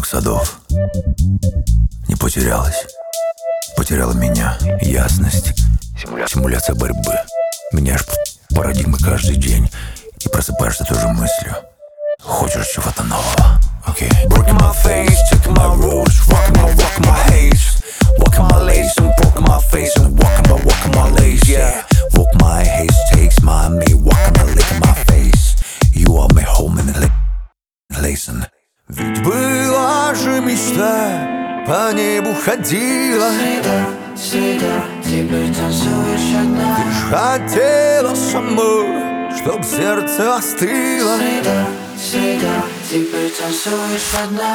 садов. Не потерялась, потеряла меня ясность. Симуляция борьбы. Меняешь парадигмы каждый день и просыпаешься той же мыслью. Хочешь чего-то нового. Okay. Breaking my face, taking my rules, rocking my haze, walking my lace and broken my face and walking my lace, yeah. Walk my haze, takes my me, walking my licking my face. You are my home and lacing. Ведь была же мечта, по небу ходила. Всегда теперь танцуешь одна. Ты ж хотела со мной, чтоб сердце остыло. Всегда теперь танцуешь одна.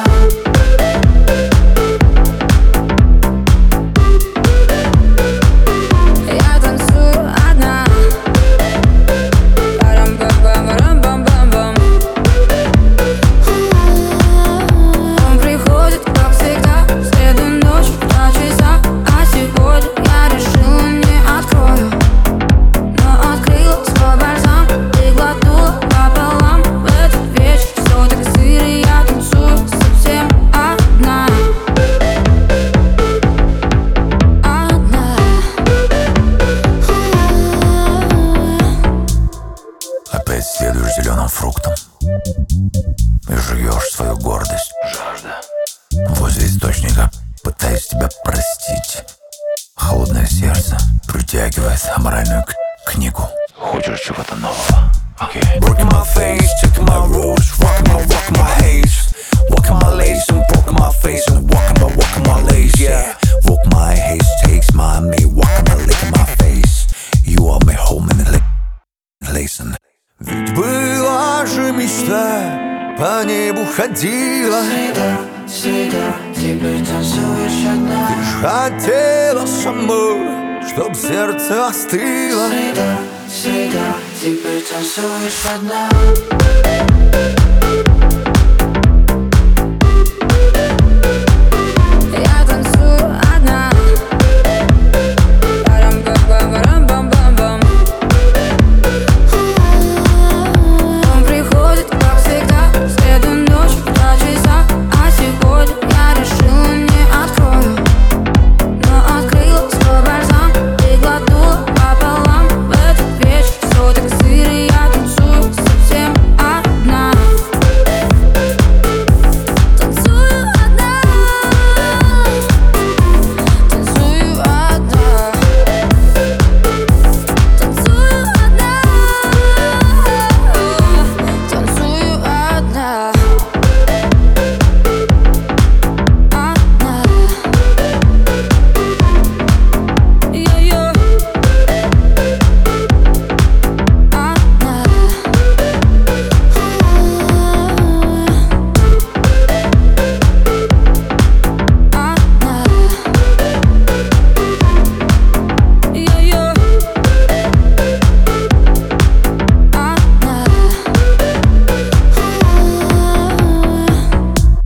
Я танцую одна. Парам-пам-пам-парам-пам-пам-пам. Он приходит, как всегда, в среду ночью, 2 часа. А сегодня я решила не открою, но открыла свой бальзам и глотнула пополам. В этот вечер все так сыро, я танцую совсем одна. Опять следуешь зеленым фруктом и жуешь свою гордость. Жажда. Возле источника пытаюсь тебя простить. Холодное сердце притягивает аморальную книгу. Хочешь чего-то нового. Okay. Breaking my face, taking my rules, rocking my haze, walking my lace and broken my face and walking my lace, yeah. Walk my haze, takes my me, walking my licking my face. You are my home and lacing. Ведь была же мечта, по небу ходила. Всегда теперь танцуешь одна. Ты ж хотела со мной, чтоб сердце остыло. Всегда теперь танцуешь одна.